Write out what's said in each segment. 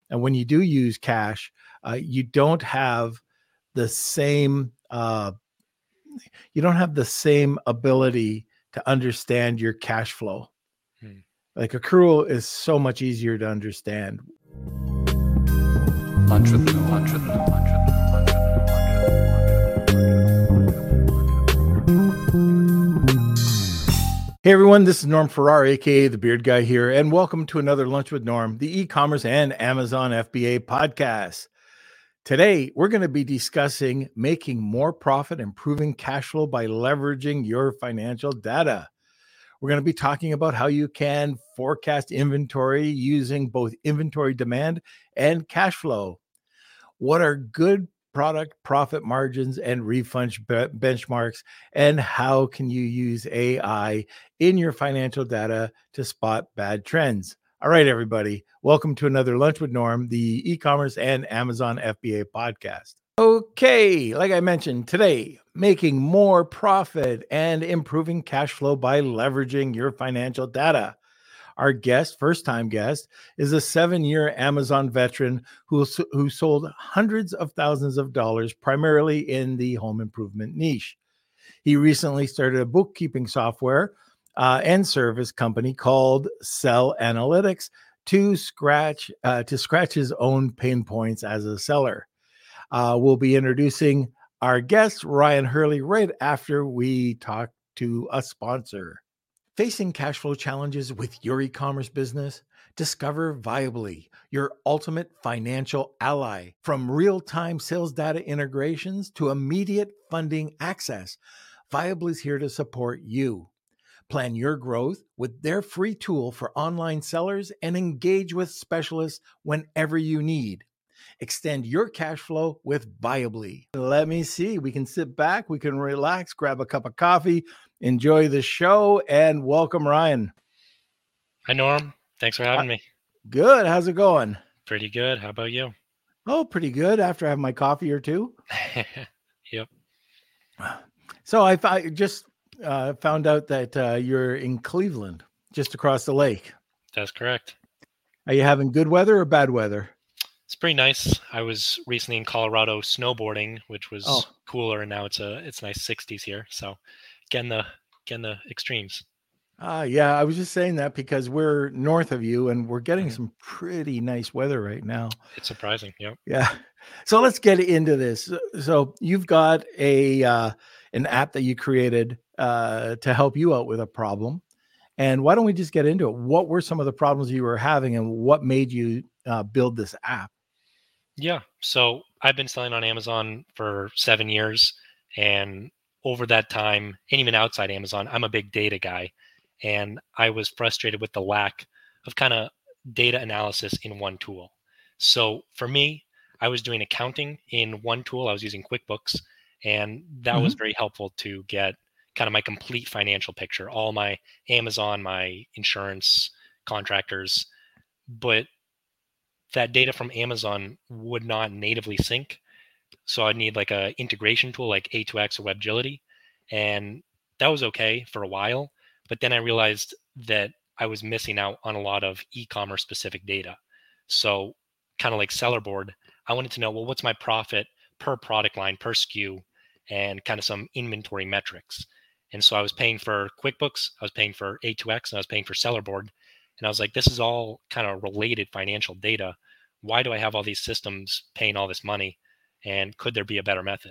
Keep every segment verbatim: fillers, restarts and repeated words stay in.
And when you do use cash, uh, you don't have the same uh, you don't have the same ability to understand your cash flow. Hmm. Like accrual is so much easier to understand. Lunch with Norm. Lunch with Norm. Lunch with Norm. Hey everyone, this is Norm Farrar, aka the Beard Guy here, and welcome to another Lunch with Norm, the e-commerce and Amazon F B A podcast. Today, we're going to be discussing making more profit, improving cash flow by leveraging your financial data. We're going to be talking about how you can forecast inventory using both inventory demand and cash flow. What are good product profit margins and refund benchmarks, and how can you use A I in your financial data to spot bad trends? All right, everybody, welcome to another Lunch with Norm, the e-commerce and Amazon F B A podcast. Okay, like I mentioned today, making more profit and improving cash flow by leveraging your financial data. Our guest, first-time guest, is a seven-year Amazon veteran who, who sold hundreds of thousands of dollars, primarily in the home improvement niche. He recently started a bookkeeping software uh, and service company called Sell Analytics to scratch uh, to scratch his own pain points as a seller. Uh, we'll be introducing our guest, Ryan Hurley, right after we talk to a sponsor. Facing cash flow challenges with your e-commerce business? Discover Viably, your ultimate financial ally. From real-time sales data integrations to immediate funding access, Viably is here to support you. Plan your growth with their free tool for online sellers and engage with specialists whenever you need. Extend your cash flow with Viably. Let me see. We can sit back, we can relax, grab a cup of coffee, enjoy the show, and welcome Ryan. Hi, Norm. Thanks for having uh, me. Good. How's it going? Pretty good. How about you? Oh, pretty good after I have my coffee or two. Yep. So I, I just uh, found out that uh, you're in Cleveland, just across the lake. That's correct. Are you having good weather or bad weather? It's pretty nice. I was recently in Colorado snowboarding, which was oh. cooler, and now it's a it's nice sixties here. So getting the getting the extremes. Uh, yeah, I was just saying that because we're north of you and we're getting mm-hmm. some pretty nice weather right now. It's surprising. Yep. Yeah. So let's get into this. So you've got a uh, an app that you created uh, to help you out with a problem. And why don't we just get into it? What were some of the problems you were having and what made you uh, build this app? Yeah. So I've been selling on Amazon for seven years. And over that time, and even outside Amazon, I'm a big data guy. And I was frustrated with the lack of kind of data analysis in one tool. So for me, I was doing accounting in one tool. I was using QuickBooks, and that mm-hmm. was very helpful to get kind of my complete financial picture, all my Amazon, my insurance, contractors. But that data from Amazon would not natively sync. So I'd need like a integration tool like A two X or WebGility. And that was okay for a while. But then I realized that I was missing out on a lot of e-commerce specific data. So kind of like Sellerboard, I wanted to know, well, what's my profit per product line, per S K U, and kind of some inventory metrics. And so I was paying for QuickBooks, I was paying for A two X, and I was paying for Sellerboard. And I was like, this is all kind of related financial data. Why do I have all these systems paying all this money? And could there be a better method?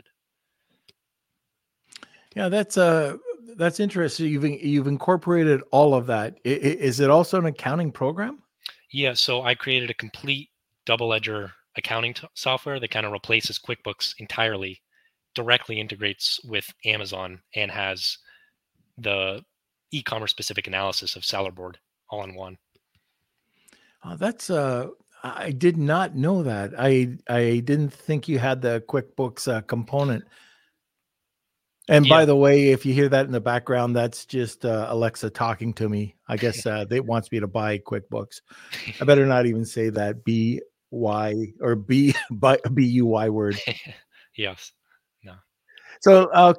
Yeah, that's uh, that's interesting. You've you've incorporated all of that. Is it also an accounting program? Yeah, so I created a complete double ledger accounting t- software that kind of replaces QuickBooks entirely, directly integrates with Amazon, and has the e-commerce specific analysis of Sellerboard all in one. Oh, that's uh, I did not know that. I I didn't think you had the QuickBooks uh, component. And yeah. By the way, if you hear that in the background, that's just uh, Alexa talking to me. I guess uh, they wants me to buy QuickBooks. I better not even say that B Y or B B U Y word. Yes. No. So okay,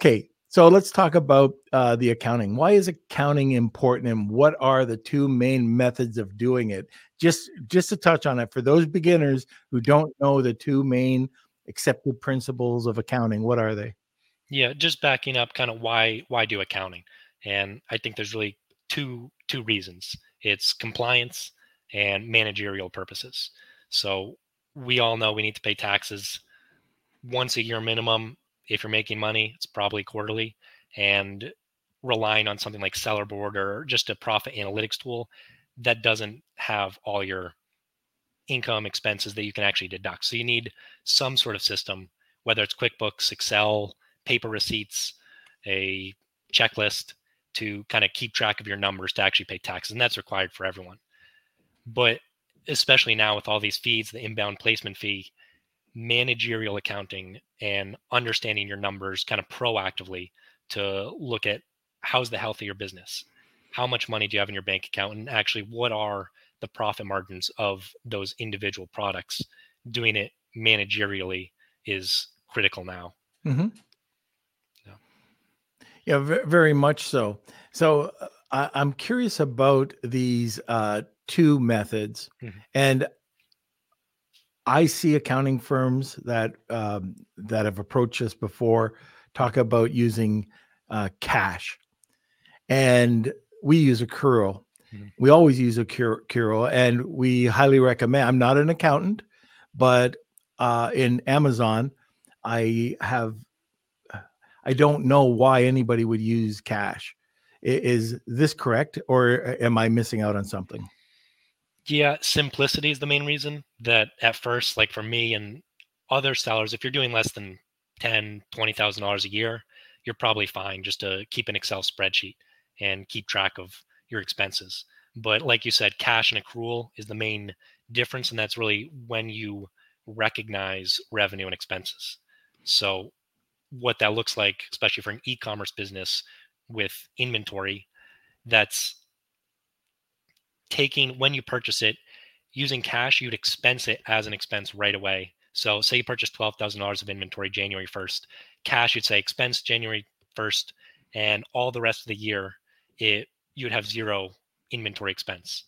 So let's talk about uh, the accounting. Why is accounting important, and what are the two main methods of doing it? Just just to touch on it for those beginners who don't know the two main accepted principles of accounting. What are they? Yeah, just backing up, kind of why why do accounting? And I think there's really two two reasons. It's compliance and managerial purposes. So we all know we need to pay taxes once a year minimum. If you're making money, it's probably quarterly. And relying on something like Sellerboard or just a profit analytics tool that doesn't have all your income expenses that you can actually deduct. So you need some sort of system, whether it's QuickBooks, Excel, paper receipts, a checklist to kind of keep track of your numbers to actually pay taxes. And that's required for everyone. But especially now with all these fees, the inbound placement fee, managerial accounting and understanding your numbers kind of proactively to look at how's the health of your business, how much money do you have in your bank account, and actually what are the profit margins of those individual products. Doing it managerially is critical now. Mm-hmm. Yeah, yeah v- very much so. So uh, I- I'm curious about these uh, two methods, mm-hmm. and I see accounting firms that um, that have approached us before talk about using uh, cash, and we use accrual. Mm-hmm. We always use accrual, and we highly recommend. I'm not an accountant, but uh, in Amazon, I have. I don't know why anybody would use cash. Is this correct, or am I missing out on something? Yeah, simplicity is the main reason that at first, like for me and other sellers, if you're doing less than ten, twenty thousand dollars a year, you're probably fine just to keep an Excel spreadsheet and keep track of your expenses. But like you said, cash and accrual is the main difference, and that's really when you recognize revenue and expenses. So what that looks like, especially for an e-commerce business with inventory, that's taking when you purchase it, using cash, you'd expense it as an expense right away. So say you purchase twelve thousand dollars of inventory January first, cash, you'd say expense January first, and all the rest of the year, it you'd have zero inventory expense.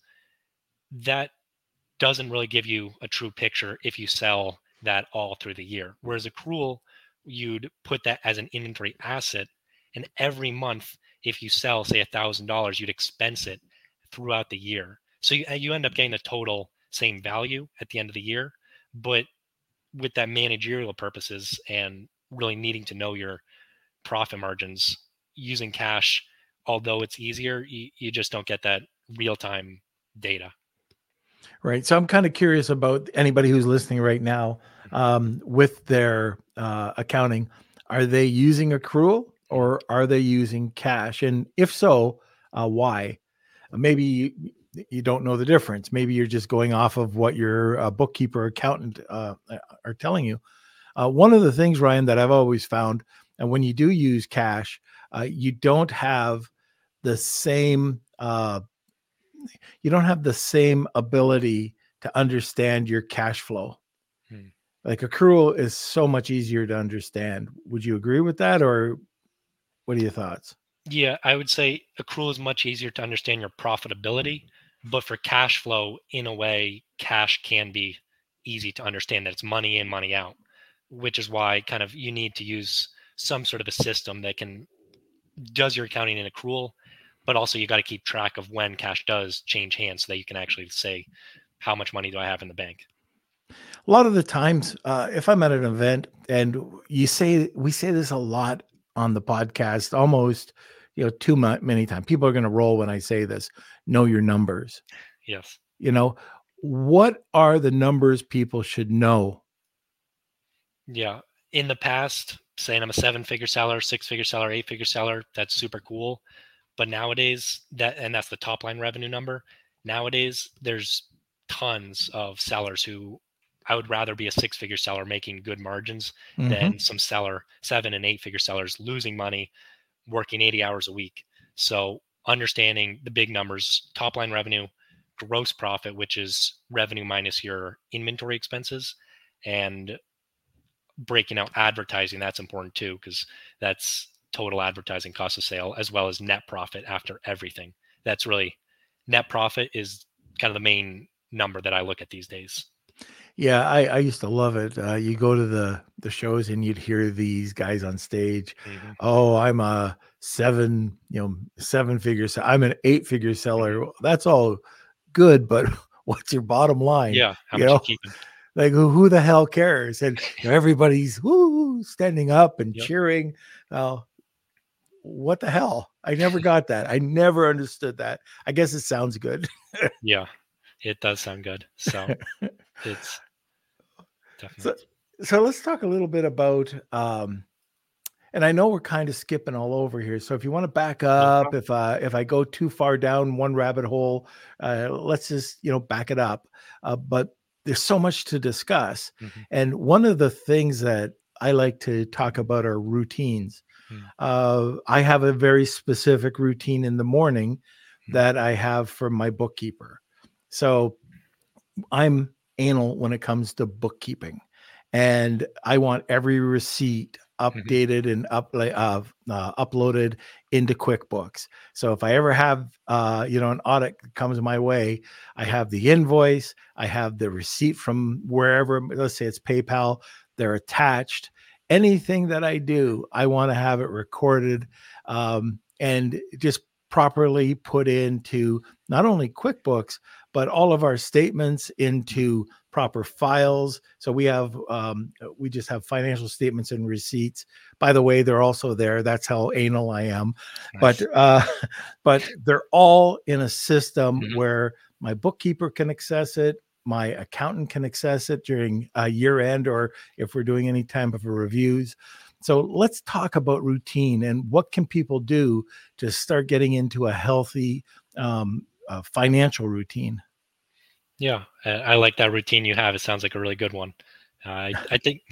That doesn't really give you a true picture if you sell that all through the year. Whereas accrual, you'd put that as an inventory asset, and every month, if you sell, say, one thousand dollars, you'd expense it throughout the year. So you, you end up getting the total same value at the end of the year, but with that managerial purposes and really needing to know your profit margins, using cash, although it's easier, you, you just don't get that real-time data. Right. So I'm kind of curious about anybody who's listening right now um, with their uh, accounting. Are they using accrual or are they using cash? And if so, uh, why? Maybe you, you don't know the difference. Maybe you're just going off of what your uh, bookkeeper, accountant uh, are telling you. Uh, one of the things, Ryan, that I've always found, and when you do use cash, uh, you don't have the same uh, you don't have the same ability to understand your cash flow. Hmm. Like accrual is so much easier to understand. Would you agree with that, or what are your thoughts? Yeah, I would say accrual is much easier to understand your profitability, but for cash flow, in a way, cash can be easy to understand that it's money in, money out, which is why kind of you need to use some sort of a system that can does your accounting in accrual, but also you got to keep track of when cash does change hands so that you can actually say, how much money do I have in the bank? A lot of the times, uh, if I'm at an event and you say, we say this a lot on the podcast, almost, you know, too much, many times, people are going to roll when I say this, know your numbers. Yes. You know, what are the numbers people should know? Yeah. In the past, saying I'm a seven figure seller, six figure seller, eight figure seller, that's super cool. But nowadays, that and that's the top line revenue number. Nowadays, there's tons of sellers who I would rather be a six figure seller making good margins mm-hmm. than some seller, seven and eight figure sellers losing money, working eighty hours a week. So understanding the big numbers, top line revenue, gross profit, which is revenue minus your inventory expenses, and breaking out advertising, that's important too, because that's total advertising cost of sale, as well as net profit after everything. That's really, net profit is kind of the main number that I look at these days. Yeah, I, I used to love it. Uh, you go to the the shows and you'd hear these guys on stage. Mm-hmm. Oh, I'm a seven, you know, seven figure. se- I'm an eight figure seller. Mm-hmm. That's all good, but what's your bottom line? Yeah, how You much you know, keeping? like who, who the hell cares? And you know, everybody's woo standing up and Yep. cheering. Well, what the hell? I never got that. I never understood that. I guess it sounds good. Yeah, it does sound good. So it's definitely. So, so let's talk a little bit about, um, and I know we're kind of skipping all over here. So if you want to back No up, problem. if uh, if I go too far down one rabbit hole, uh, let's just you know back it up. Uh, but there's so much to discuss, Mm-hmm. and one of the things that I like to talk about are routines. Mm-hmm. Uh, I have a very specific routine in the morning Mm-hmm. that I have for my bookkeeper. So I'm anal when it comes to bookkeeping, and I want every receipt updated and up, uh, uh, uploaded into QuickBooks. So if I ever have, uh, you know, an audit that comes my way, I have the invoice, I have the receipt from wherever, let's say it's PayPal, they're attached. Anything that I do, I want to have it recorded um, and just properly put into not only QuickBooks, but all of our statements into proper files. So we have, um, we just have financial statements and receipts. By the way, they're also there. That's how anal I am. Nice. But, uh, but they're all in a system Mhm. where my bookkeeper can access it. My accountant can access it during uh, year end, or if we're doing any type of reviews. So let's talk about routine and what can people do to start getting into a healthy um, uh, financial routine. Yeah, I, I like that routine you have. It sounds like a really good one. Uh, I, I think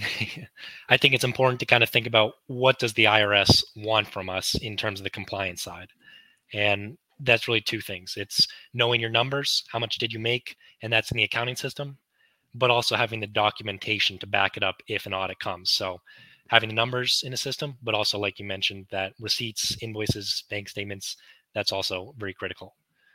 I think it's important to kind of think about what does the I R S want from us in terms of the compliance side, and that's really two things. It's knowing your numbers, how much did you make, and that's in the accounting system, but also having the documentation to back it up if an audit comes. So having the numbers in a system, but also like you mentioned, that receipts, invoices, bank statements, that's also very critical.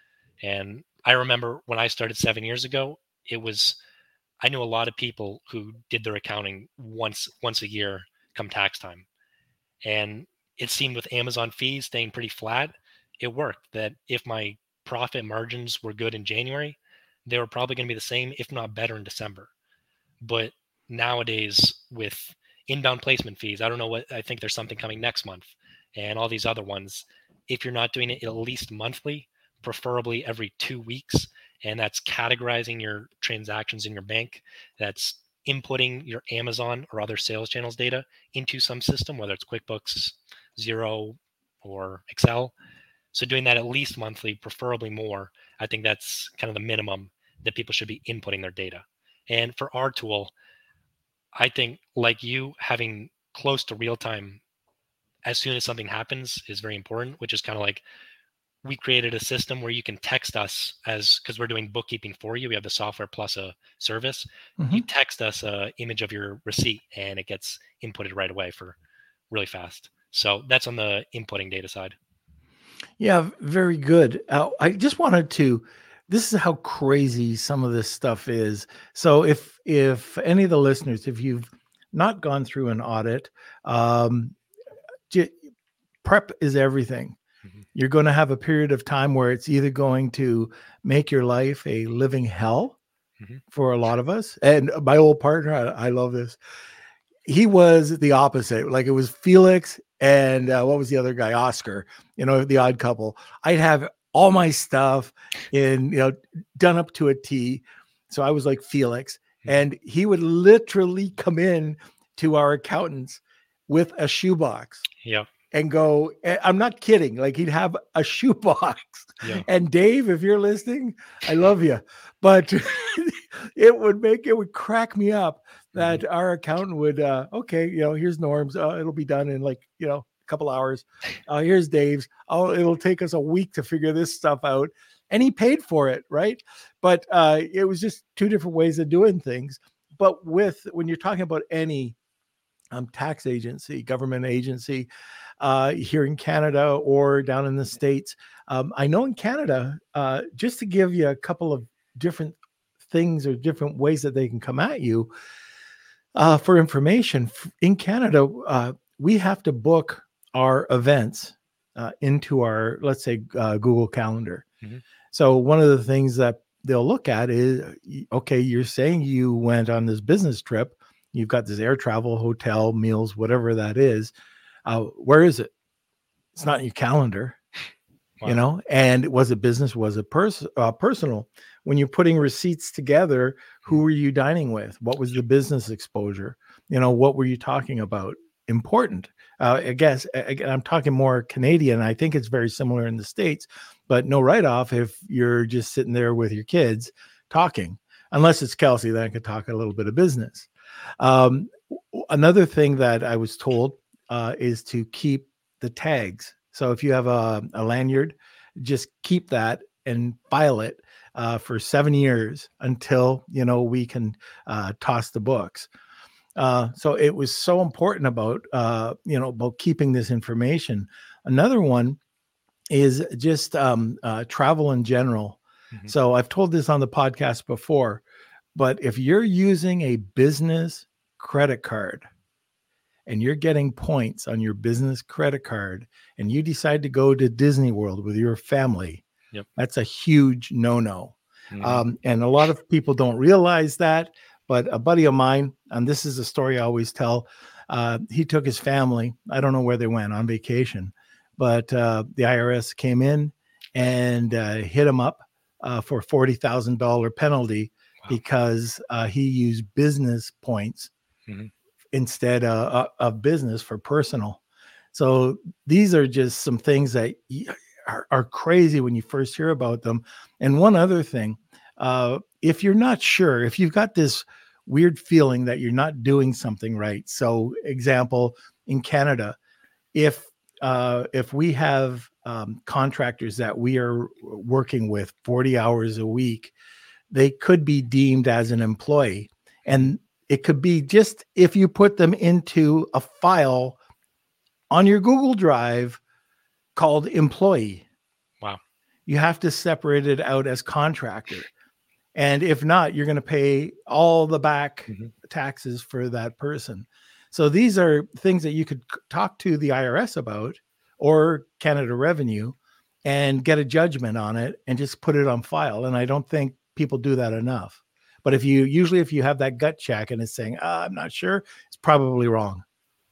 And I remember when I started seven years ago, it was, I knew a lot of people who did their accounting once once a year come tax time. And it seemed with Amazon fees staying pretty flat, it worked that if my profit margins were good in January, they were probably going to be the same, if not better in December. But nowadays with inbound placement fees, I don't know what, I think there's something coming next month and all these other ones. If you're not doing it at least monthly, preferably every two weeks, and that's categorizing your transactions in your bank, that's inputting your Amazon or other sales channels data into some system, whether it's QuickBooks, Xero, or Excel. So doing that at least monthly, preferably more, I think that's kind of the minimum that people should be inputting their data. And for our tool, I think like you, having close to real time as soon as something happens is very important, which is kind of like we created a system where you can text us as, because we're doing bookkeeping for you. We have the software plus a service. Mm-hmm. You text us a image of your receipt and it gets inputted right away for really fast. So that's on the inputting data side. Yeah, very good. Uh, I just wanted to. This is how crazy some of this stuff is. So, if if any of the listeners, if you've not gone through an audit, um, j- prep is everything. Mm-hmm. You're going to have a period of time where it's either going to make your life a living hell Mm-hmm. for a lot of us. And my old partner, I, I love this. He was the opposite. Like it was Felix and uh, what was the other guy? Oscar, you know, the odd couple. I'd have all my stuff in, you know, done up to a T. So I was like Felix, and he would literally come in to our accountants with a shoebox. Yep. And go, I'm not kidding. Like he'd have a shoebox. Yeah. And Dave, if you're listening, I love you. But it would make, it would crack me up that mm-hmm. our accountant would, uh, okay, you know, here's Norm's. Uh, it'll be done in like, you know, a couple hours. Uh, here's Dave's. Oh, it'll take us a week to figure this stuff out. And he paid for it, right? But uh, it was just two different ways of doing things. But with, when you're talking about any um, tax agency, government agency, uh, here in Canada or down in the States. Um, I know in Canada, uh, just to give you a couple of different things or different ways that they can come at you uh, for information. In Canada, uh, we have to book our events uh, into our, let's say, uh, Google Calendar. Mm-hmm. So one of the things that they'll look at is, okay, you're saying you went on this business trip. You've got this air travel, hotel, meals, whatever that is. Uh, where is it? It's not in your calendar. Wow. You know, and was it business? Was it pers- uh, personal? When you're putting receipts together, who were you dining with? What was the business exposure? You know, what were you talking about? Important. Uh, I guess again, I'm talking more Canadian. I think it's very similar in the States, but no write-off if you're just sitting there with your kids talking, unless it's Kelsey, then I could talk a little bit of business. Um, another thing that I was told uh, is to keep the tags. So if you have a, a lanyard, just keep that and file it uh, for seven years until, you know, we can uh, toss the books. Uh, so it was so important about, uh, you know, about keeping this information. Another one is just um, uh, travel in general. Mm-hmm. So I've told this on the podcast before, but if you're using a business credit card and you're getting points on your business credit card and you decide to go to Disney World with your family, yep. That's a huge no-no. Mm-hmm. Um, and a lot of people don't realize that. But a buddy of mine, and this is a story I always tell, uh, he took his family. I don't know where they went on vacation, but uh, the I R S came in and uh, hit him up uh, for a forty thousand dollars penalty wow. because uh, he used business points mm-hmm. instead uh, of business for personal. So these are just some things that are, are crazy when you first hear about them. And one other thing, uh, if you're not sure, if you've got this weird feeling that you're not doing something right. So example, in Canada, if uh, if we have um, contractors that we are working with forty hours a week, they could be deemed as an employee. And it could be just if you put them into a file on your Google Drive called employee. Wow. You have to separate it out as contractor. And if not, you're going to pay all the back mm-hmm. taxes for that person. So these are things that you could talk to the I R S about or Canada Revenue and get a judgment on it and just put it on file. And I don't think people do that enough. But if you usually if you have that gut check and it's saying, oh, I'm not sure, it's probably wrong.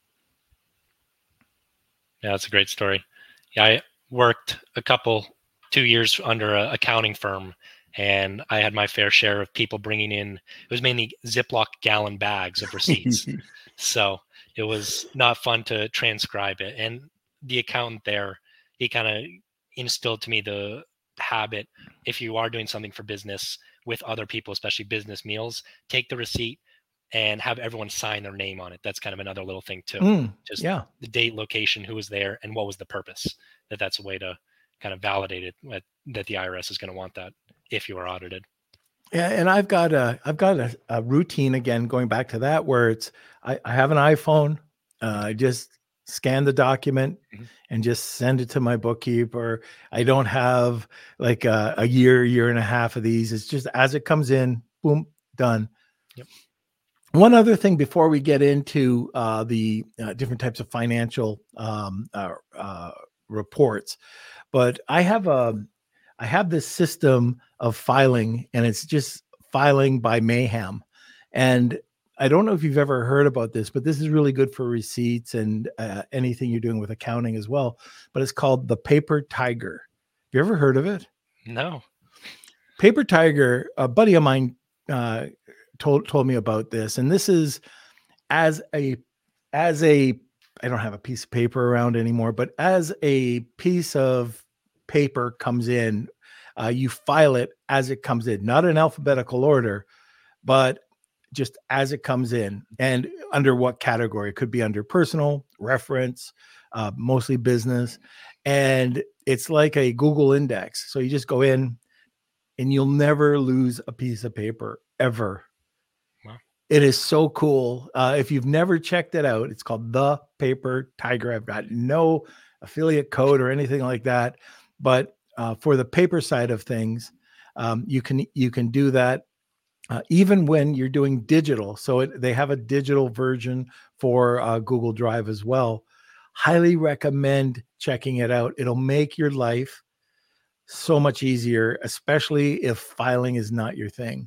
Yeah, that's a great story. Yeah, I worked a couple, two years under an accounting firm. And I had my fair share of people bringing in, it was mainly Ziploc gallon bags of receipts. So it was not fun to transcribe it. And the accountant there, he kind of instilled to me the habit, if you are doing something for business with other people, especially business meals, take the receipt and have everyone sign their name on it. That's kind of another little thing too. Mm, Just yeah. the date, location, who was there, and what was the purpose. That that's a way to kind of validate it, that, that the I R S is going to want that if you are audited. Yeah, and I've got a I've got a, a routine again, going back to that, where it's I, I have an iPhone. Uh, I just scan the document mm-hmm. and just send it to my bookkeeper. I don't have like a, a year, year and a half of these. It's just as it comes in, boom, done. Yep. One other thing before we get into uh, the uh, different types of financial um, uh, uh, reports, but I have a I have this system of filing, and it's just filing by mayhem. And I don't know if you've ever heard about this, but this is really good for receipts and uh, anything you're doing with accounting as well. But it's called the Paper Tiger. Have you ever heard of it? No. Paper Tiger, a buddy of mine uh, told told me about this, and this is as a as a I don't have a piece of paper around anymore, but as a piece of paper comes in, uh, you file it as it comes in, not in alphabetical order, but just as it comes in. And under what category? It could be under personal, reference, uh, mostly business. And it's like a Google index. So you just go in and you'll never lose a piece of paper ever. Wow. It is so cool. Uh, if you've never checked it out, it's called The Paper Tiger. I've got no affiliate code or anything like that, but uh, for the paper side of things, um, you can you can do that uh, even when you're doing digital. So it, they have a digital version for uh, Google Drive as well. Highly recommend checking it out. It'll make your life so much easier, especially if filing is not your thing.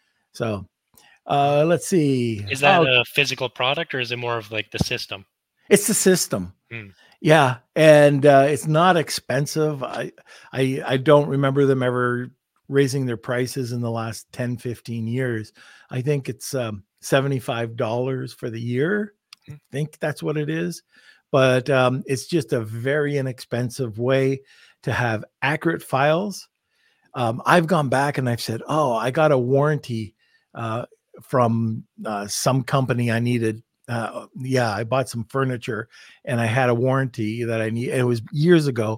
So uh, let's see. Is that oh, a physical product or is it more of like the system? It's the system. Hmm. Yeah. And uh, it's not expensive. I, I, I don't remember them ever raising their prices in the last ten, fifteen years. I think it's um, seventy-five dollars for the year. I think that's what it is. But um, it's just a very inexpensive way to have accurate files. Um, I've gone back and I've said, oh, I got a warranty uh, from uh, some company I needed. Uh, yeah, I bought some furniture and I had a warranty that I need. It was years ago.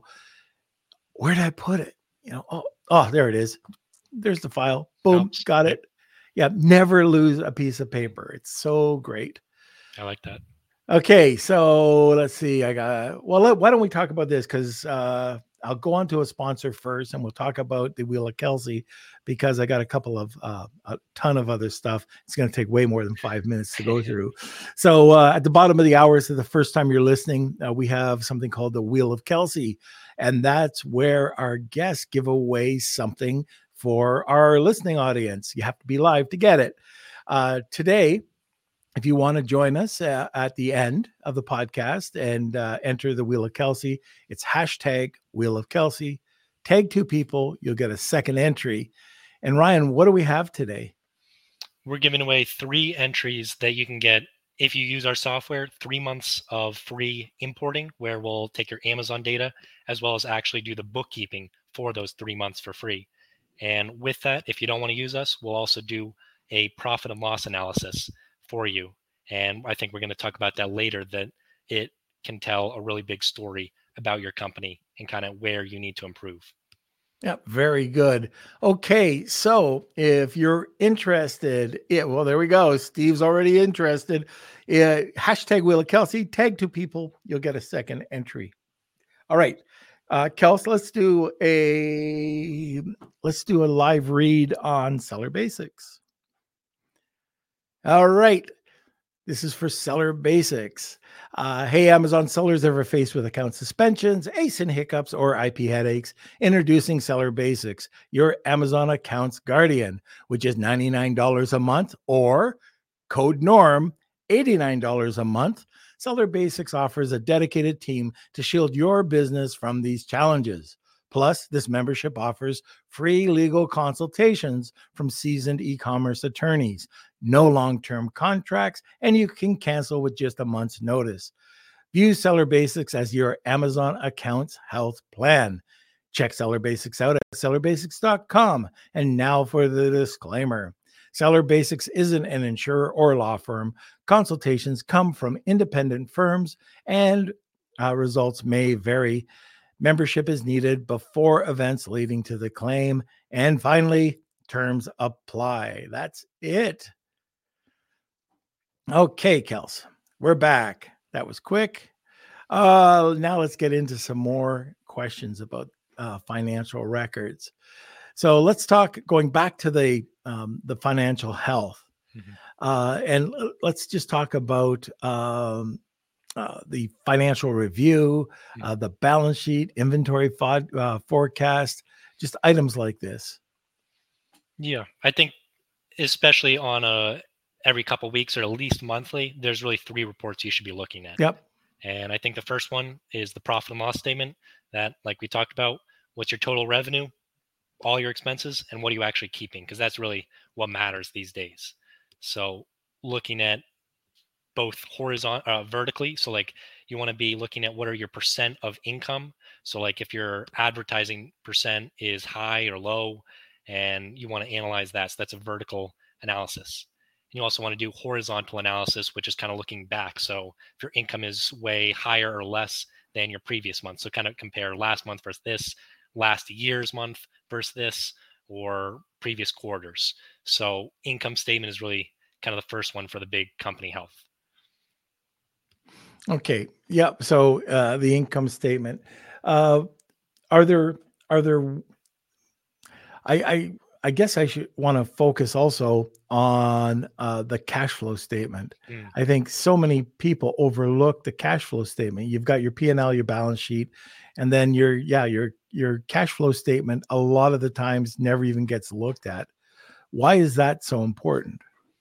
Where did I put it? You know, oh, oh, there it is. There's the file. Boom, Helps. got it. Yeah, never lose a piece of paper. It's so great. I like that. Okay, so let's see. I got well. Let, why don't we talk about this? Because uh, I'll go on to a sponsor first, and we'll talk about the Wheel of Kelsey because I got a couple of uh, a ton of other stuff. It's going to take way more than five minutes to go through. So uh, at the bottom of the hour, so the first time you're listening, uh, we have something called the Wheel of Kelsey, and that's where our guests give away something for our listening audience. You have to be live to get it. Uh, today, if you want to join us uh, at the end of the podcast and uh, enter the Wheel of Kelsey, it's hashtag Wheel of Kelsey. Tag two people, you'll get a second entry. And Ryan, what do we have today? We're giving away three entries that you can get if you use our software, three months of free importing, where we'll take your Amazon data as well as actually do the bookkeeping for those three months for free. And with that, if you don't want to use us, we'll also do a profit and loss analysis for you. And I think we're going to talk about that later, that it can tell a really big story about your company and kind of where you need to improve. Yeah, very good. Okay, so if you're interested, yeah, well, there we go. Steve's already interested. Uh, hashtag Wheel of Kelsey, tag two people, you'll get a second entry. All right, uh, Kels, let's do a let's do a live read on Seller Basics. All right. This is for Seller Basics. Uh, hey, Amazon sellers ever faced with account suspensions, A S I N hiccups, or I P headaches? Introducing Seller Basics, your Amazon accounts guardian, which is ninety-nine dollars a month, or code NORM, eighty-nine dollars a month. Seller Basics offers a dedicated team to shield your business from these challenges. Plus, this membership offers free legal consultations from seasoned e-commerce attorneys, no long-term contracts, and you can cancel with just a month's notice. View Seller Basics as your Amazon account's health plan. Check Seller Basics out at seller basics dot com. And now for the disclaimer. Seller Basics isn't an insurer or law firm. Consultations come from independent firms, and uh, results may vary. Membership is needed before events leading to the claim. And finally, terms apply. That's it. Okay, Kels, we're back. That was quick. Uh, now let's get into some more questions about uh, financial records. So let's talk going back to the um, the financial health, mm-hmm. uh, and let's just talk about um, uh, the financial review, uh, the balance sheet, inventory fod, uh, forecast, just items like this. Yeah, I think especially on a every couple of weeks or at least monthly, there's really three reports you should be looking at. Yep. And I think the first one is the profit and loss statement. That, like we talked about, what's your total revenue, all your expenses, and what are you actually keeping? Because that's really what matters these days. So looking at both horizontal, uh, vertically. So like you want to be looking at what are your percent of income. So like if your advertising percent is high or low, and you want to analyze that. So that's a vertical analysis. And you also want to do horizontal analysis, which is kind of looking back. So if your income is way higher or less than your previous month, so kind of compare last month versus this, last year's month versus this, or previous quarters. So income statement is really kind of the first one for the big company health. Okay. Yep. So uh, the income statement. Uh, are there are there? I I, I guess I should want to focus also on uh, the cash flow statement. Mm. I think so many people overlook the cash flow statement. You've got your P and L, your balance sheet, and then your yeah your your cash flow statement. A lot of the times never even gets looked at. Why is that so important?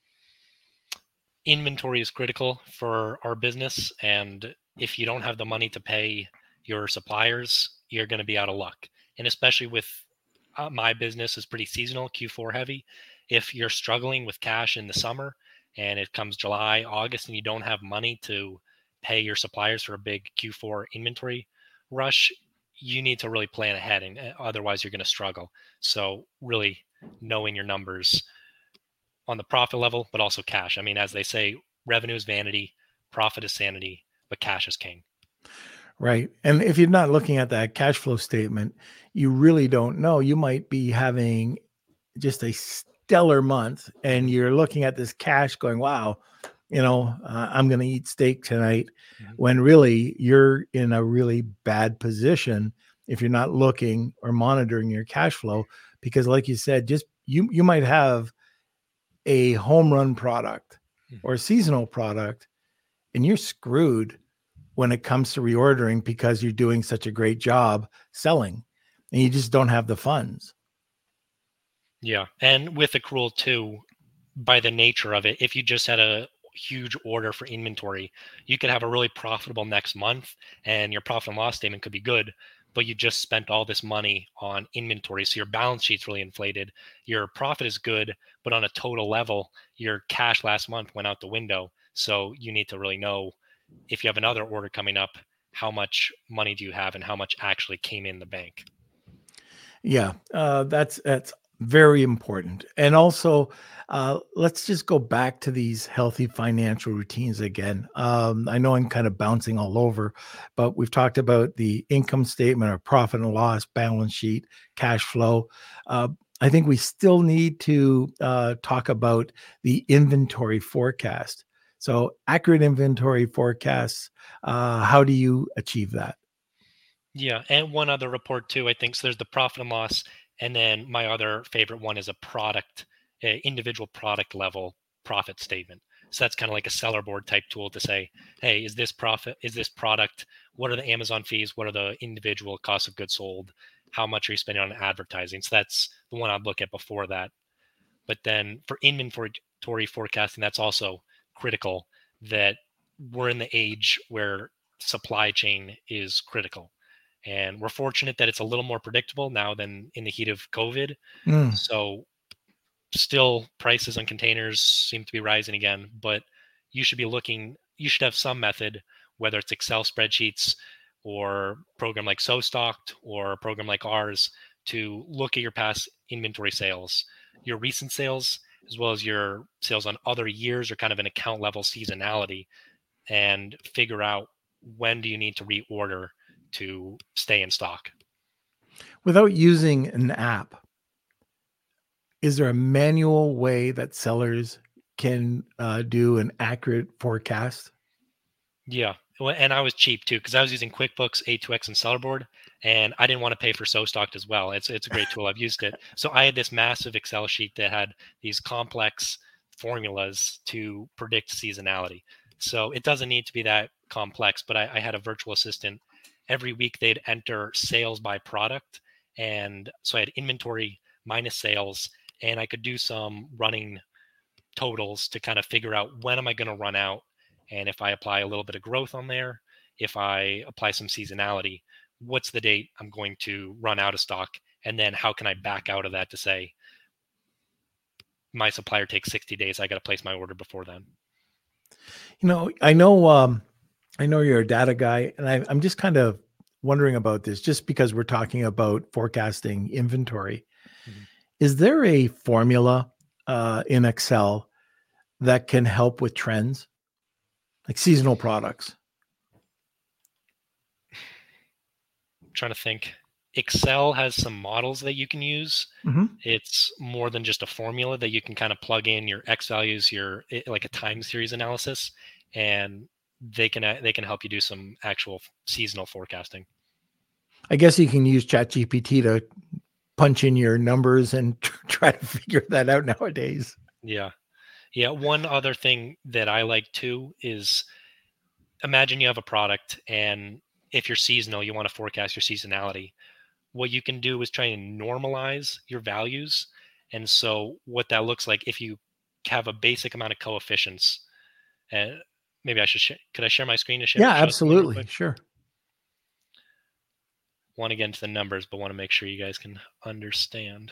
Inventory is critical for our business, and if you don't have the money to pay your suppliers, you're going to be out of luck. And especially with uh, my business is pretty seasonal, Q four heavy. If you're struggling with cash in the summer and it comes July, August, and you don't have money to pay your suppliers for a big Q four inventory rush, you need to really plan ahead, and otherwise you're going to struggle. So really knowing your numbers on the profit level, but also cash. I mean, as they say, revenue is vanity, profit is sanity, but cash is king. Right. And if you're not looking at that cash flow statement, you really don't know. You might be having just a stellar month and you're looking at this cash going, wow, you know, uh, I'm going to eat steak tonight. Mm-hmm. When really you're in a really bad position if you're not looking or monitoring your cash flow, because like you said, just you, you might have a home run product or a seasonal product and you're screwed when it comes to reordering because you're doing such a great job selling and you just don't have the funds. Yeah. And with accrual too, by the nature of it, if you just had a huge order for inventory, you could have a really profitable next month and your profit and loss statement could be good, but you just spent all this money on inventory. So your balance sheet's really inflated. Your profit is good, but on a total level, your cash last month went out the window. So you need to really know, if you have another order coming up, how much money do you have and how much actually came in the bank? Yeah, uh, that's that's very important. And also, uh, let's just go back to these healthy financial routines again. Um, I know I'm kind of bouncing all over, but we've talked about the income statement or profit and loss, balance sheet, cash flow. Uh, I think we still need to uh, talk about the inventory forecast. So accurate inventory forecasts, uh, how do you achieve that? Yeah, and one other report too, I think. So there's the profit and loss, and then my other favorite one is a product, a individual product level profit statement. So that's kind of like a seller board type tool to say, hey, is this profit, is this product, what are the Amazon fees, what are the individual costs of goods sold, how much are you spending on advertising? So that's the one I'd look at before that. But then for inventory forecasting, that's also critical, that we're in the age where supply chain is critical. And we're fortunate that it's a little more predictable now than in the heat of COVID. Mm. So still prices on containers seem to be rising again, but you should be looking, you should have some method, whether it's Excel spreadsheets or a program like SoStocked or a program like ours, to look at your past inventory sales, your recent sales, as well as your sales on other years or kind of an account level seasonality, and figure out when do you need to reorder to stay in stock. Without using an app, is there a manual way that sellers can uh, do an accurate forecast? Yeah. And I was cheap too, because I was using QuickBooks, A two X, and Sellerboard, and I didn't want to pay for SoStocked as well. It's it's a great tool. I've used it. So I had this massive Excel sheet that had these complex formulas to predict seasonality. So it doesn't need to be that complex, but I, I had a virtual assistant. Every week they'd enter sales by product. And so I had inventory minus sales, and I could do some running totals to kind of figure out when am I going to run out. And if I apply a little bit of growth on there, if I apply some seasonality, what's the date I'm going to run out of stock? And then how can I back out of that to say, my supplier takes sixty days, I got to place my order before then. You know, I know, um, I know you're a data guy, and I, I'm just kind of wondering about this, just because we're talking about forecasting inventory. Mm-hmm. Is there a formula uh, in Excel that can help with trends, like seasonal products? I'm trying to think. Excel has some models that you can use. Mm-hmm. It's more than just a formula that you can kind of plug in your X values, your like a time series analysis, and they can they can help you do some actual seasonal forecasting. I guess you can use ChatGPT to punch in your numbers and try to figure that out nowadays. Yeah. Yeah. One other thing that I like too is imagine you have a product, and if you're seasonal, you want to forecast your seasonality. What you can do is try and normalize your values. And so what that looks like, if you have a basic amount of coefficients, and maybe I should, sh- could I share my screen to share? Yeah, show something real absolutely. quick? Sure. Want to get into the numbers, but want to make sure you guys can understand.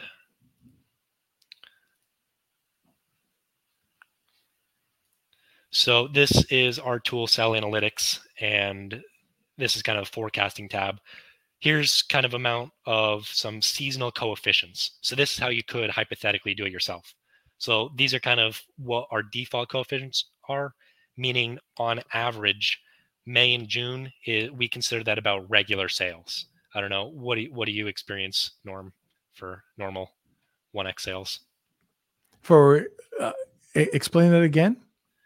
So this is our tool, Cell Analytics, and this is kind of a forecasting tab. Here's kind of amount of some seasonal coefficients. So this is how you could hypothetically do it yourself. So these are kind of what our default coefficients are, meaning on average, May and June, it, we consider that about regular sales. I don't know. What do you, what do you experience, Norm, for normal one X sales? For uh, explain that again.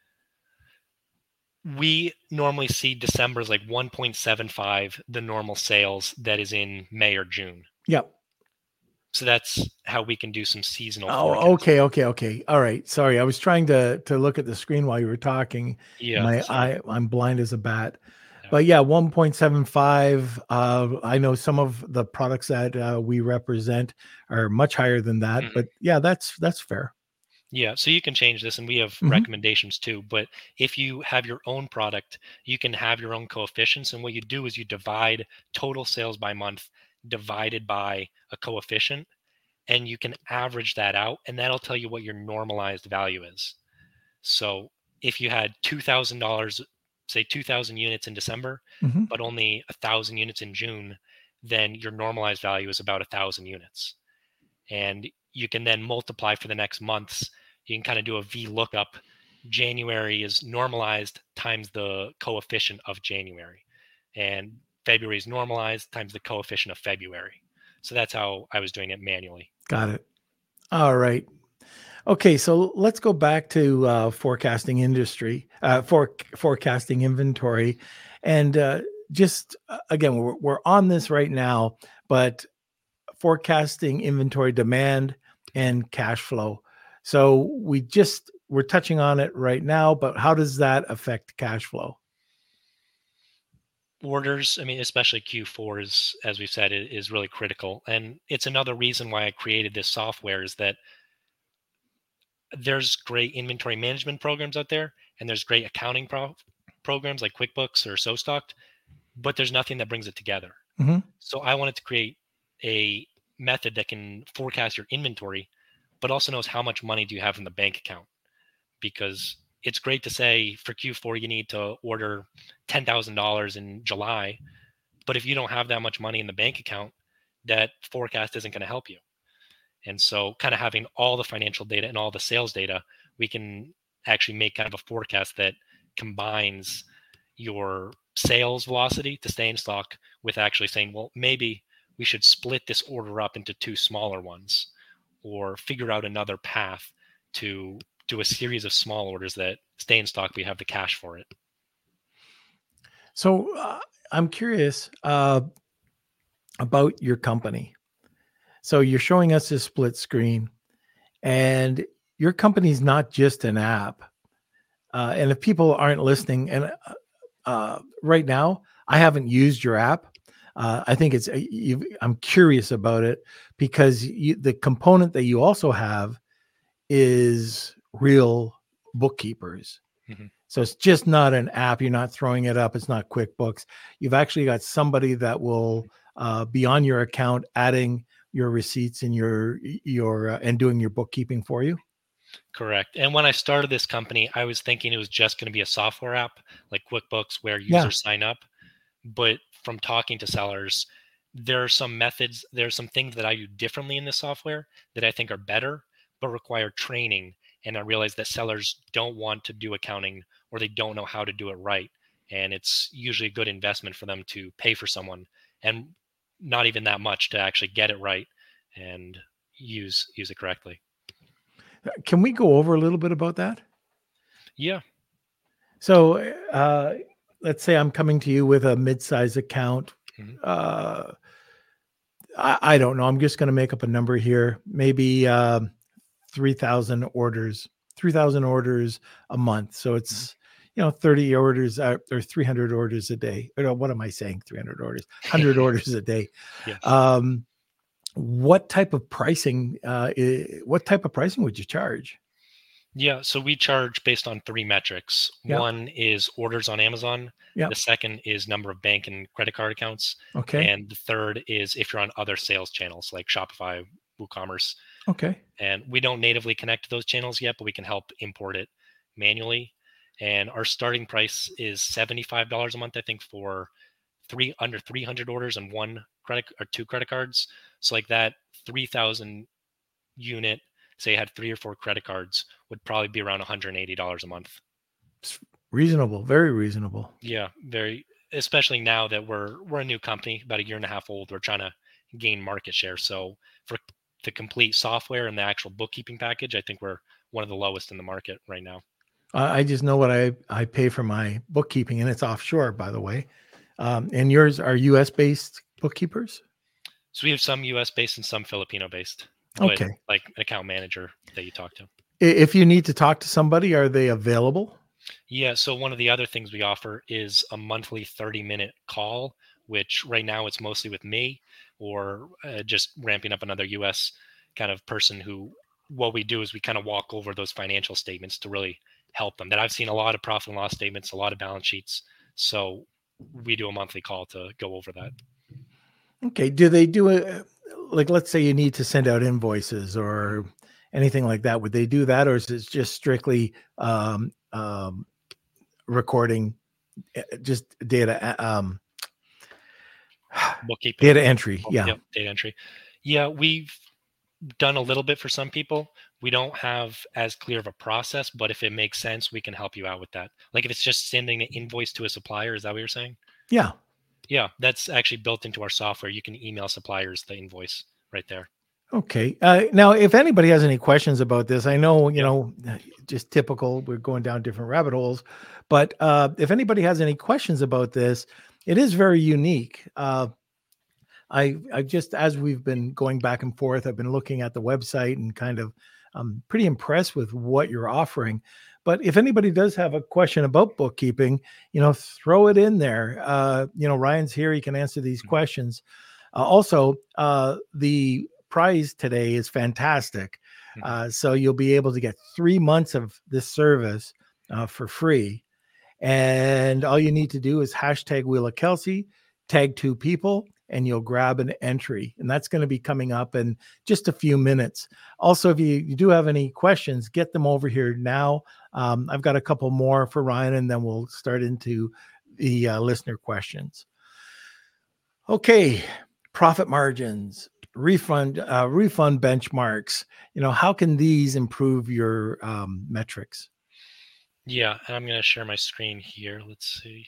We normally see December as like one point seven five the normal sales that is in May or June. Yep. So that's how we can do some seasonal. Oh, forecasting. okay, okay, okay. All right. Sorry, I was trying to to look at the screen while you were talking. Yeah, My sorry. eye, I'm blind as a bat. Yeah. But yeah, one point seven five. Uh, I know some of the products that uh, we represent are much higher than that. Mhm. But yeah, that's that's fair. Yeah, so you can change this, and we have Mhm. recommendations too. But if you have your own product, you can have your own coefficients. And what you do is you divide total sales by month divided by a coefficient, and you can average that out, and that'll tell you what your normalized value is. So if you had two thousand dollars, say two thousand units in December, Mhm. but only one thousand units in June, then your normalized value is about one thousand units. And you can then multiply for the next months. You can kind of do a V lookup. January is normalized times the coefficient of January, and February is normalized times the coefficient of February. So that's how I was doing it manually. Got it. All right. Okay, so let's go back to uh, forecasting industry, uh, for forecasting inventory, and uh, just uh, again, we're, we're on this right now, but forecasting inventory demand and cash flow. So we just we're touching on it right now, but how does that affect cash flow? Orders, I mean, especially Q four is, as we've said, is really critical. And it's another reason why I created this software is that there's great inventory management programs out there, and there's great accounting pro- programs like QuickBooks or SoStock, but there's nothing that brings it together. Mm-hmm. So I wanted to create a method that can forecast your inventory, but also knows how much money do you have in the bank account. Because it's great to say for Q four, you need to order ten thousand dollars in July, but if you don't have that much money in the bank account, that forecast isn't going to help you. And so kind of having all the financial data and all the sales data, we can actually make kind of a forecast that combines your sales velocity to stay in stock with actually saying, well, maybe we should split this order up into two smaller ones, or figure out another path to do a series of small orders that stay in stock. We have the cash for it. So uh, I'm curious uh, about your company. So you're showing us this split screen, and your company's not just an app. Uh, and if people aren't listening, and uh, uh, right now, I haven't used your app. Uh, I think it's, you, I'm curious about it because you, the component that you also have is real bookkeepers. Mm-hmm. So it's just not an app. You're not throwing it up. It's not QuickBooks. You've actually got somebody that will uh, be on your account, adding your receipts and your your uh, and doing your bookkeeping for you. Correct. And when I started this company, I was thinking it was just going to be a software app like QuickBooks where users yeah. sign up. But from talking to sellers, there are some methods, there are some things that I do differently in this software that I think are better, but require training. And I realized that sellers don't want to do accounting, or they don't know how to do it right. And it's usually a good investment for them to pay for someone. And not even that much to actually get it right and use use it correctly. Can we go over a little bit about that? Yeah. So uh, let's say I'm coming to you with a mid-size account. Mm-hmm. Uh, I, I don't know. I'm just going to make up a number here. Maybe uh, three thousand orders, three thousand orders a month. So it's, mm-hmm. you know, thirty orders uh, or three hundred orders a day. Or what am I saying? three hundred orders, one hundred orders a day. Yes. Um, what type of pricing, uh, is, what type of pricing would you charge? Yeah, so we charge based on three metrics. Yep. One is orders on Amazon. Yep. The second is number of bank and credit card accounts. Okay. And the third is if you're on other sales channels like Shopify, WooCommerce. Okay. And we don't natively connect to those channels yet, but we can help import it manually. And our starting price is seventy-five dollars a month, I think, for three under three hundred orders and one credit or two credit cards. So like that three thousand unit, say you had three or four credit cards, would probably be around one hundred eighty dollars a month. It's reasonable, very reasonable. Yeah, very, especially now that we're we're a new company, about a year and a half old. We're trying to gain market share. So for the complete software and the actual bookkeeping package, I think we're one of the lowest in the market right now. Uh, I just know what I, I pay for my bookkeeping, and it's offshore, by the way. Um, and yours are U S based bookkeepers? So we have some U S based and some Filipino based. Okay. Like an account manager that you talk to. If you need to talk to somebody, are they available? Yeah. So one of the other things we offer is a monthly thirty minute call, which right now it's mostly with me or uh, just ramping up another U S kind of person who, what we do is we kind of walk over those financial statements to really help them. That I've seen a lot of profit and loss statements, a lot of balance sheets. So we do a monthly call to go over that. Okay. Do they do it? Like, let's say you need to send out invoices or anything like that. Would they do that? Or is it just strictly um, um, recording, just data, um, bookkeeping, data entry? Yeah. Yep, data entry. Yeah. We've done a little bit for some people. We don't have as clear of a process, but if it makes sense, we can help you out with that. Like if it's just sending an invoice to a supplier, is that what you're saying? Yeah. Yeah, that's actually built into our software. You can email suppliers the invoice right there. Okay. Uh, now, if anybody has any questions about this, I know, you yeah. know, just typical, we're going down different rabbit holes, but uh, if anybody has any questions about this, it is very unique. Uh, I, I just, as we've been going back and forth, I've been looking at the website and kind of, I'm pretty impressed with what you're offering. But if anybody does have a question about bookkeeping, you know, throw it in there. Uh, you know, Ryan's here. He can answer these questions. Uh, also, uh, the prize today is fantastic. Uh, so you'll be able to get three months of this service uh, for free. And all you need to do is hashtag Wheel of Kelsey, tag two people, and you'll grab an entry. And that's going to be coming up in just a few minutes. Also, if you, you do have any questions, get them over here now. Um, I've got a couple more for Ryan, and then we'll start into the uh, listener questions. Okay, profit margins, refund, uh, refund benchmarks. You know, how can these improve your um, metrics? Yeah, and I'm going to share my screen here. Let's see.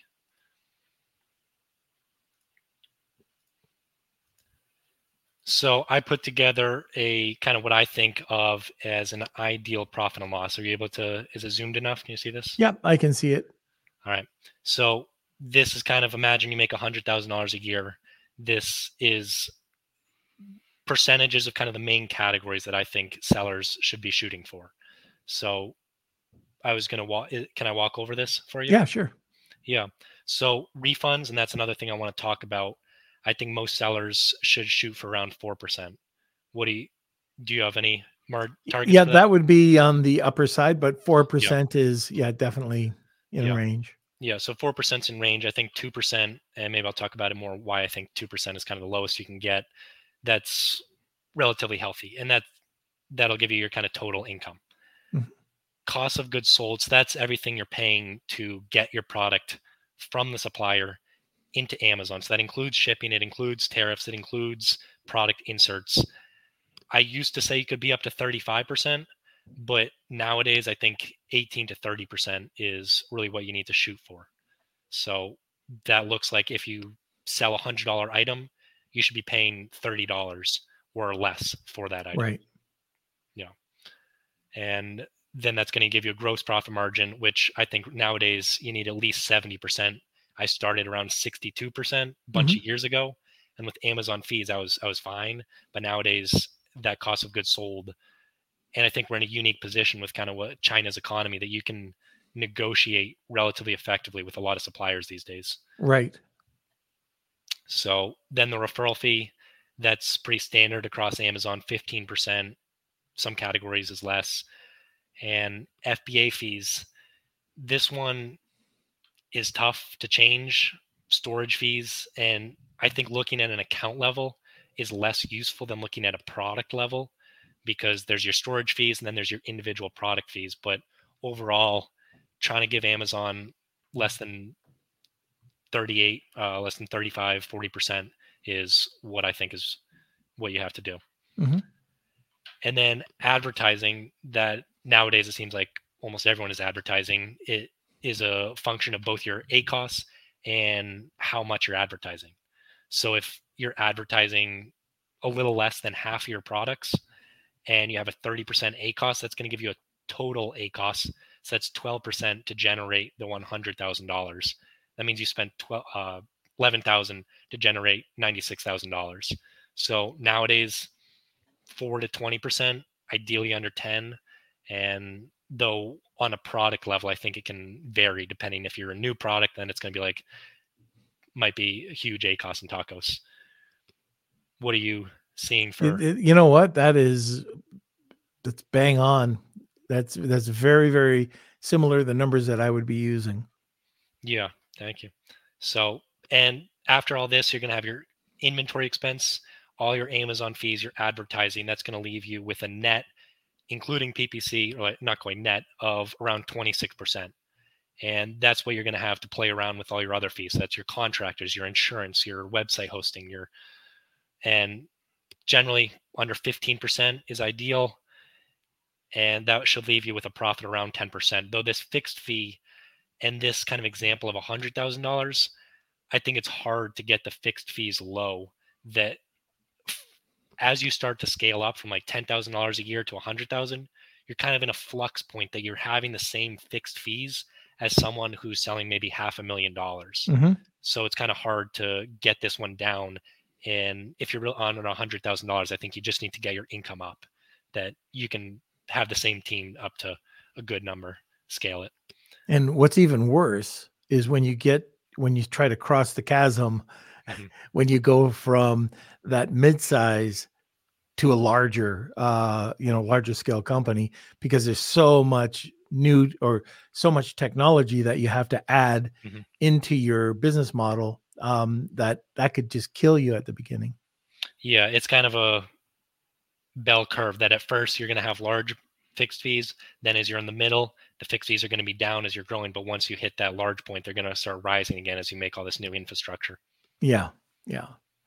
So I put together a kind of what I think of as an ideal profit and loss. Are you able to, is it zoomed enough? Can you see this? Yep, I can see it. All right. So this is kind of, imagine you make one hundred thousand dollars a year. This is percentages of kind of the main categories that I think sellers should be shooting for. So I was going to walk, can I walk over this for you? Yeah, sure. Yeah. So refunds, and that's another thing I want to talk about. I think most sellers should shoot for around four percent. What do you, do you have any more targets? Yeah, that? that would be on the upper side, but four percent yeah. is, yeah, definitely in yeah. range. Yeah. So four percent is in range. I think two percent, and maybe I'll talk about it more, why I think two percent is kind of the lowest you can get. That's relatively healthy. And that, that'll give you your kind of total income. Mm-hmm. Cost of goods sold. So that's everything you're paying to get your product from the supplier into Amazon. So that includes shipping, it includes tariffs, it includes product inserts. I used to say you could be up to thirty-five percent, but nowadays I think eighteen to thirty percent is really what you need to shoot for. So that looks like if you sell a one hundred dollars item, you should be paying thirty dollars or less for that item. Right. Yeah. And then that's going to give you a gross profit margin, which I think nowadays you need at least seventy percent. I started around sixty-two percent a bunch Mhm. of years ago. And with Amazon fees, I was I was fine. But nowadays, that cost of goods sold, and I think we're in a unique position with kind of what China's economy, that you can negotiate relatively effectively with a lot of suppliers these days. Right. So then the referral fee, that's pretty standard across Amazon, fifteen percent. Some categories is less. And F B A fees, this one is tough to change. Storage fees, and I think looking at an account level is less useful than looking at a product level, because there's your storage fees and then there's your individual product fees. But overall, trying to give Amazon less than thirty-eight, uh, less than thirty-five, forty percent is what I think is what you have to do. Mm-hmm. And then advertising, that nowadays it seems like almost everyone is advertising. It is a function of both your A C O S and how much you're advertising. So if you're advertising a little less than half of your products and you have a thirty percent A C O S, that's going to give you a total A C O S. So that's twelve percent to generate the one hundred thousand dollars. That means you spent twelve, uh, eleven thousand dollars to generate ninety-six thousand dollars. So nowadays, four to twenty percent, ideally under ten. And though on a product level, I think it can vary depending. If you're a new product, then it's going to be like, might be a huge A C O S and tacos. What are you seeing for? You, you know what? That is, that's bang on. That's, that's very, very similar to the numbers that I would be using. Yeah. Thank you. So, and after all this, you're going to have your inventory expense, all your Amazon fees, your advertising. That's going to leave you with a net, including P P C, or not going net, of around twenty-six percent. And that's what you're going to have to play around with all your other fees. So that's your contractors, your insurance, your website hosting, your, and generally under fifteen percent is ideal. And that should leave you with a profit around ten percent. Though this fixed fee and this kind of example of one hundred thousand dollars, I think it's hard to get the fixed fees low, that as you start to scale up from like ten thousand dollars a year to one hundred thousand dollars, you're kind of in a flux point that you're having the same fixed fees as someone who's selling maybe half a million dollars. Mm-hmm. So it's kind of hard to get this one down. And if you're on one hundred thousand dollars, I think you just need to get your income up, that you can have the same team up to a good number, scale it. And what's even worse is when you get, when you try to cross the chasm, mm-hmm. when you go from that mid-size to a larger, uh, you know, larger scale company, because there's so much new or so much technology that you have to add mm-hmm. into your business model, um, that that could just kill you at the beginning. Yeah, it's kind of a bell curve that at first you're going to have large fixed fees. Then as you're in the middle, the fixed fees are going to be down as you're growing. But once you hit that large point, they're going to start rising again as you make all this new infrastructure. Yeah. Yeah.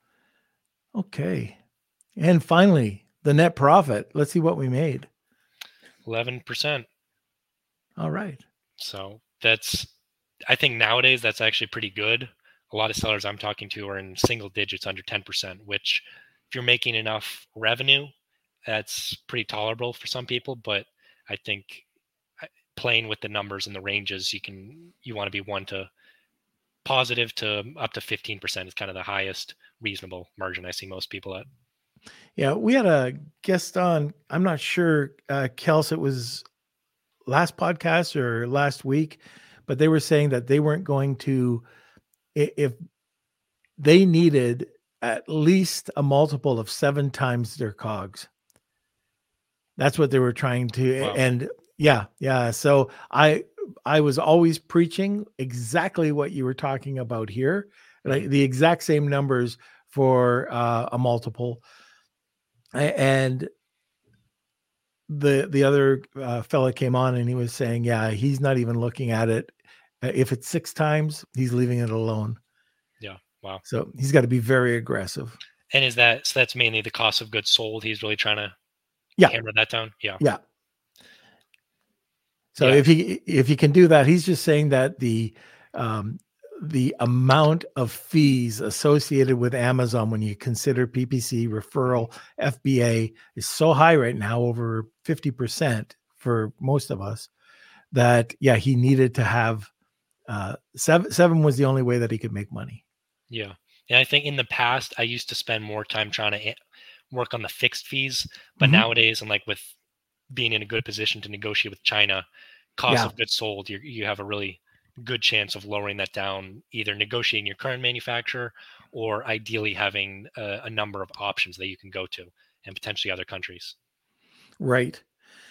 Okay. And finally, the net profit. Let's see what we made. eleven percent. All right. So that's, I think nowadays that's actually pretty good. A lot of sellers I'm talking to are in single digits, under ten percent, which if you're making enough revenue, that's pretty tolerable for some people. But I think playing with the numbers and the ranges, you can, you want to be one to positive to up to fifteen percent is kind of the highest reasonable margin I see most people at. Yeah. We had a guest on, I'm not sure, uh, Kels, it was last podcast or last week, but they were saying that they weren't going to, if they needed at least a multiple of seven times their cogs. That's what they were trying to. Wow. And yeah, yeah. So I, I was always preaching exactly what you were talking about here, like the exact same numbers for uh, a multiple. And the, the other uh, fella came on and he was saying, yeah, he's not even looking at it. If it's six times, he's leaving it alone. Yeah. Wow. So he's got to be very aggressive. And is that, so that's mainly the cost of goods sold. He's really trying to yeah. hammer that down. Yeah. Yeah. So yeah. if he, if he can do that, he's just saying that the, um, the amount of fees associated with Amazon when you consider P P C, referral, F B A is so high right now, over fifty percent for most of us, that, yeah, he needed to have uh, seven, seven was the only way that he could make money. Yeah. And I think in the past, I used to spend more time trying to work on the fixed fees. But mm-hmm. nowadays, and like with being in a good position to negotiate with China, cost yeah. of goods sold, you you have a really good chance of lowering that down, either negotiating your current manufacturer or ideally having a, a number of options that you can go to and potentially other countries. Right.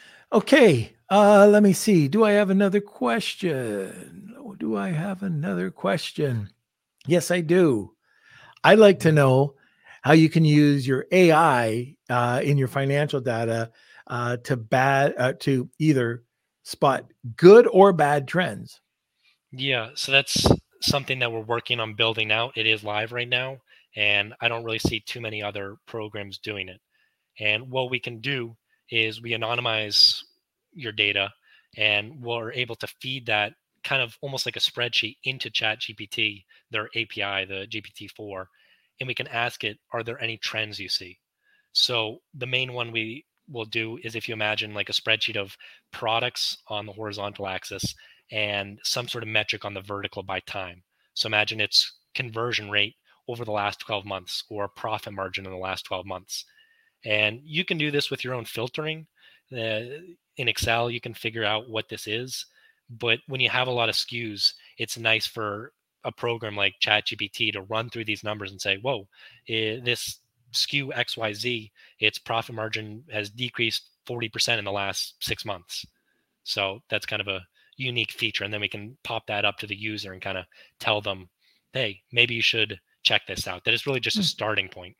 Okay. Uh, let me see. Do I have another question? Do I have another question? Yes, I do. I'd like to know how you can use your A I uh, in your financial data uh, to bad uh, to either spot good or bad trends. Yeah, so that's something that we're working on building out. It is live right now, and I don't really see too many other programs doing it. And what we can do is we anonymize your data, and we're able to feed that kind of almost like a spreadsheet into ChatGPT, their A P I, the G P T four, and we can ask it, are there any trends you see? So the main one we will do is, if you imagine like a spreadsheet of products on the horizontal axis and some sort of metric on the vertical by time. So imagine it's conversion rate over the last twelve months or profit margin in the last twelve months. And you can do this with your own filtering. Uh, in Excel, you can figure out what this is. But when you have a lot of S K Us, it's nice for a program like ChatGPT to run through these numbers and say, whoa, eh, this S K U X Y Z, its profit margin has decreased forty percent in the last six months. So that's kind of a unique feature. And then we can pop that up to the user and kind of tell them, hey, maybe you should check this out. That is really just a starting point.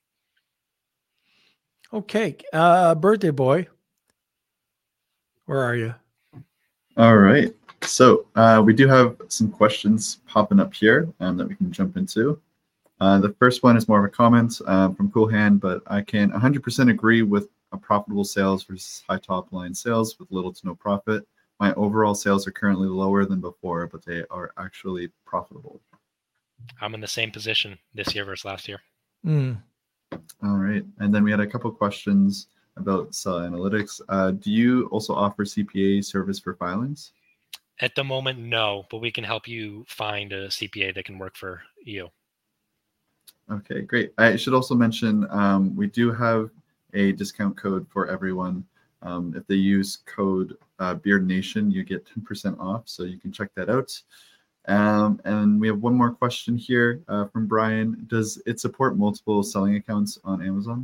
Okay. Uh, birthday boy, where are you? All right. So uh, we do have some questions popping up here um, that we can jump into. Uh, the first one is more of a comment uh, from Cool Hand, but I can one hundred percent agree with a profitable sales versus high top line sales with little to no profit. My overall sales are currently lower than before, but they are actually profitable. I'm in the same position this year versus last year. Mm. All right. And then we had a couple questions about Cell Analytics. Uh, do you also offer C P A service for filings? At the moment, no, but we can help you find a C P A that can work for you. Okay, great. I should also mention um, we do have a discount code for everyone. Um, if they use code uh, Beard Nation, you get ten percent off, so you can check that out. Um, and we have one more question here uh, from Brian. Does it support multiple selling accounts on Amazon?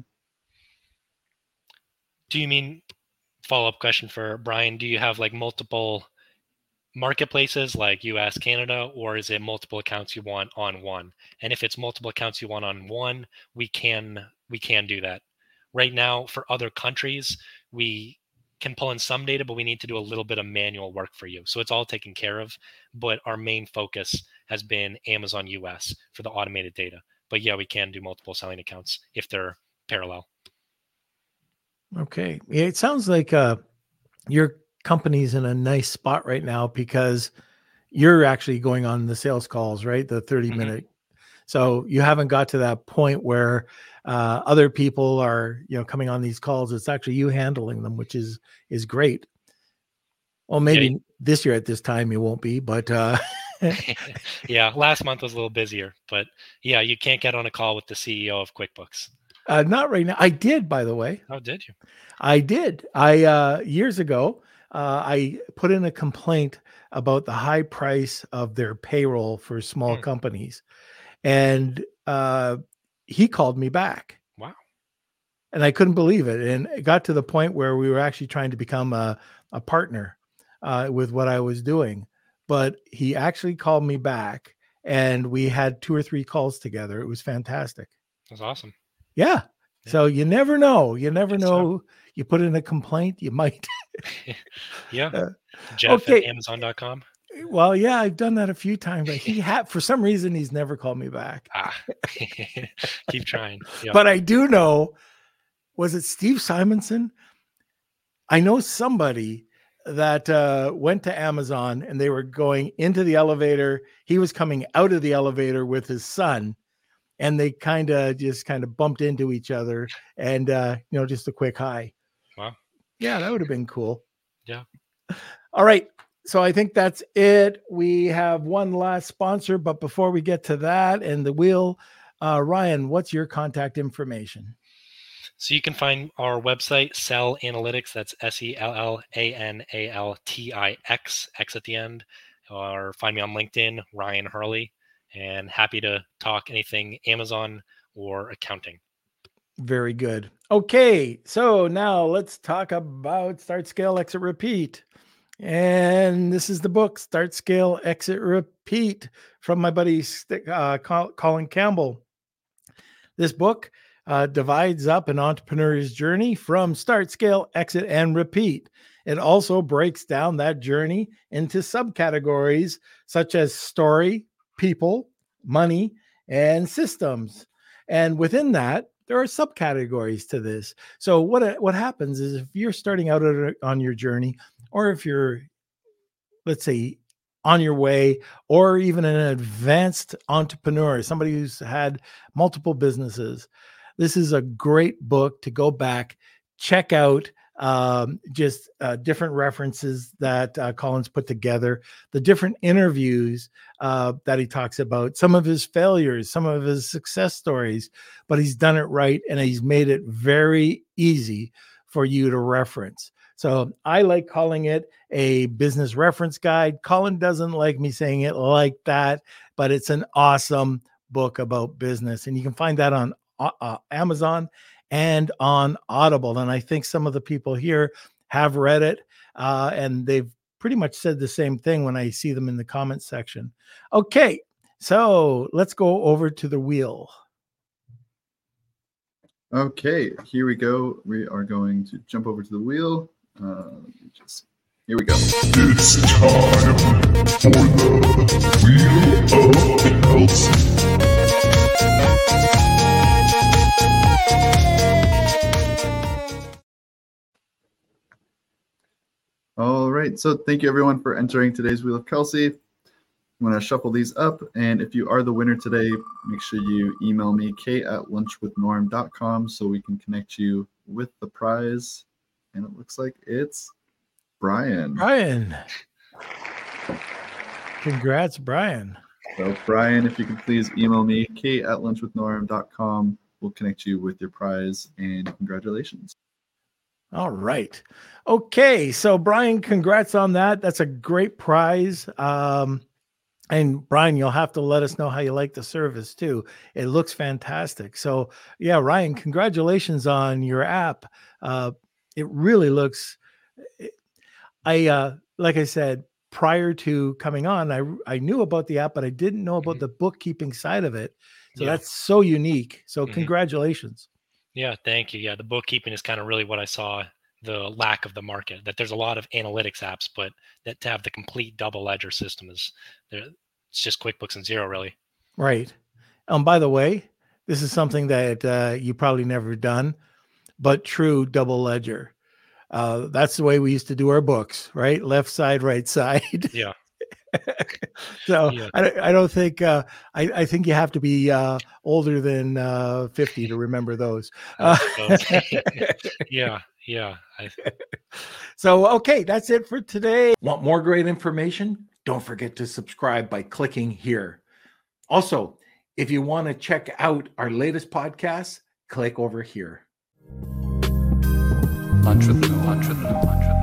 Do you mean, follow-up question for Brian, do you have like multiple marketplaces like U S, Canada, or is it multiple accounts you want on one? And if it's multiple accounts you want on one, we can we can do that. Right now, for other countries, we can pull in some data, but we need to do a little bit of manual work for you. So it's all taken care of, but our main focus has been Amazon U S for the automated data. But yeah, we can do multiple selling accounts if they're parallel. Okay. Yeah, it sounds like uh, your company's in a nice spot right now because you're actually going on the sales calls, right? The thirty minute. Mm-hmm. So you haven't got to that point where uh, other people are, you know, coming on these calls. It's actually you handling them, which is, is great. Well, maybe yeah. This year at this time you won't be, but uh... yeah, last month was a little busier, but yeah, you can't get on a call with the C E O of QuickBooks. Uh, not right now. I did, by the way. Oh, did you? I did. I, uh, years ago, uh, I put in a complaint about the high price of their payroll for small hmm. companies. And uh, he called me back. Wow. And I couldn't believe it. And it got to the point where we were actually trying to become a, a partner uh, with what I was doing. But he actually called me back and we had two or three calls together. It was fantastic. That's awesome. Yeah. yeah. So you never know. You never it's know. So. You put in a complaint, you might. yeah. Uh, Jeff okay. at Amazon dot com. Well, yeah, I've done that a few times, but he had, for some reason, he's never called me back. Ah, keep trying. Yep. But I do know, was it Steve Simonson? I know somebody that uh, went to Amazon, and they were going into the elevator. He was coming out of the elevator with his son, and they kind of just kind of bumped into each other, and uh, you know, just a quick hi. Wow. Yeah, that would have been cool. Yeah. All right. So I think that's it. We have one last sponsor, but before we get to that and the wheel, uh, Ryan, what's your contact information? So you can find our website, Sell Analytics. That's S E L L A N A L T I X, X at the end. Or find me on LinkedIn, Ryan Hurley, and happy to talk anything Amazon or accounting. Very good. Okay, so now let's talk about Start, Scale, Exit, Repeat. And this is the book, Start, Scale, Exit, Repeat, from my buddy uh, Colin Campbell. This book uh, divides up an entrepreneur's journey from start, scale, exit, and repeat. It also breaks down that journey into subcategories such as story, people, money, and systems. And within that, there are subcategories to this. So what, what happens is if you're starting out on your journey, or if you're, let's say, on your way, or even an advanced entrepreneur, somebody who's had multiple businesses, this is a great book to go back, check out um, just uh, different references that uh, Colin's put together, the different interviews uh, that he talks about, some of his failures, some of his success stories, but he's done it right, and he's made it very easy for you to reference. So I like calling it a business reference guide. Colin doesn't like me saying it like that, but it's an awesome book about business. And you can find that on uh, Amazon and on Audible. And I think some of the people here have read it, uh, and they've pretty much said the same thing when I see them in the comments section. Okay, so let's go over to the wheel. Okay, here we go. We are going to jump over to the wheel. Uh, just here we go. It's time for the Wheel of Kelsey. All right, so thank you everyone for entering today's Wheel of Kelsey. I'm going to shuffle these up, and if you are the winner today, make sure you email me, kate at lunch with norm dot com, so we can connect you with the prize. And it looks like it's Brian. Brian. Congrats, Brian. So Brian, if you could please email me, kate at lunch with norm dot com. We'll connect you with your prize, and congratulations. All right. Okay. So Brian, congrats on that. That's a great prize. Um, and Brian, you'll have to let us know how you like the service too. It looks fantastic. So yeah, Ryan, congratulations on your app. Uh, it really looks, I, uh, like I said, prior to coming on, I, I knew about the app, but I didn't know about mm-hmm. the bookkeeping side of it. So yeah. That's so unique. So mm-hmm. congratulations. Yeah, thank you. Yeah, the bookkeeping is kind of really what I saw, the lack of the market, that there's a lot of analytics apps, but that to have the complete double ledger system is there. It's just QuickBooks and Xero, really. Right. Um, by the way, this is something that uh, you probably never done, but true double ledger. Uh, that's the way we used to do our books, right? Left side, right side. Yeah. so yeah. I, I don't think, uh, I, I think you have to be uh, older than uh, fifty to remember those. Uh, yeah. Yeah. I... So, okay, that's it for today. Want more great information? Don't forget to subscribe by clicking here. Also, if you want to check out our latest podcasts, click over here. Lunch with Lunch with Lunch with